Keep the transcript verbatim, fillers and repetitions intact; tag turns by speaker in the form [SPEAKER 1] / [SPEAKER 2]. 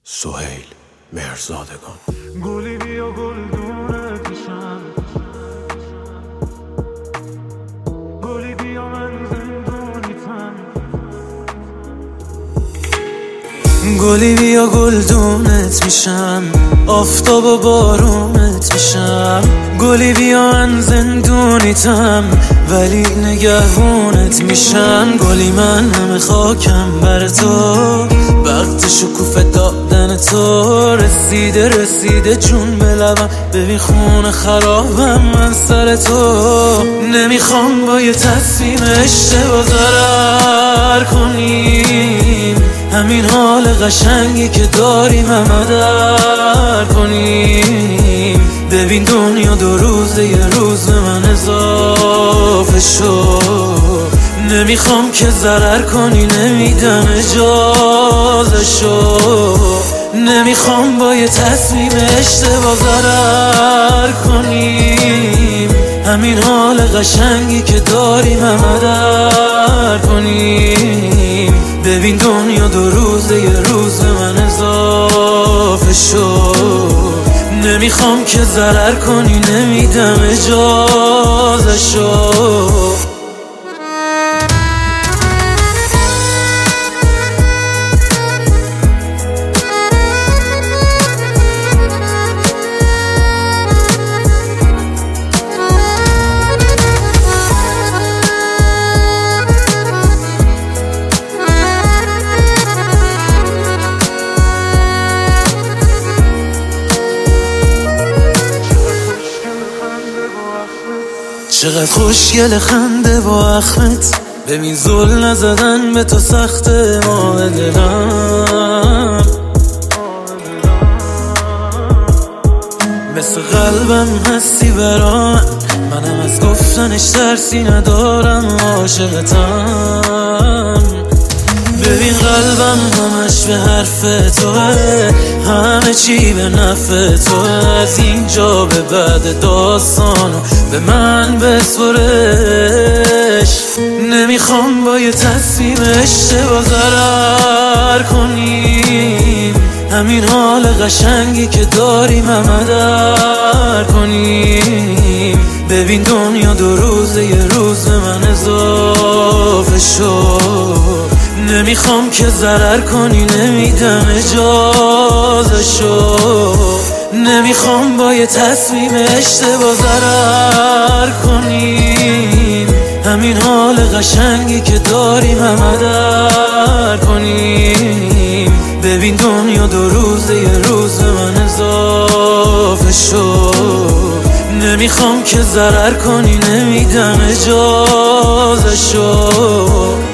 [SPEAKER 1] سهیل مهرزادگان.
[SPEAKER 2] گلی بیا گلدونت میشم، گلی بیا من زندونیتم،
[SPEAKER 3] گلی بیا گلدونت میشم، آفتاب و بارونت میشم. گلی بیا من زندونیتم ولی نگهبونت میشم. گلی من همه خاکم بر تو، وقت شکوفه دادن تو. رسیده رسیده جون به لبم، ببین خونه خرابم من سر تو. نمیخوام با یه تصمیم اشتباه ضرر کنیم، همین حال قشنگی که داریم همه در کنیم. ببین دنیا دو روزه یه روز به من اضافه شد. نمیخوام که ضرر کنی، نمیدم اجازه شو. نمیخوام با یه تصمیم اشتباه ضرر کنیم، همین حال قشنگی که داریم همه در کنیم. ببین دنیا دو روزه یه روز به من اضافه شد. نمیخوام که ضرر کنی، نمیدم اجازه شو. چقدر خوشگل خنده با اخمت، ببین زل نزدن به تو سخته. ماه دلم مثل قلبم هستی برام، منم از گفتنش ترسی ندارم، عاشقتم. ببین قلبم همش به حرف توه، همه چی به نفع توه. از اینجا به بعد داستانو به من بسپرش. نمیخوام با یه تصمیم اشتباه ضرر کنیم، همین حال قشنگی که داریم همه در کنیم. ببین دنیا دو روزه یه روز به من اضافه شد. نمیخوام که ضرر کنی، نمیدم اجازه شو. نمیخوام با یه تصمیم اشتباه ضرر کنیم، همین حال قشنگی که داریم همه در کنیم. ببین دنیا دو روزه یه روز به من اضافه شد. نمیخوام که ضرر کنی، نمیدم اجازه شو.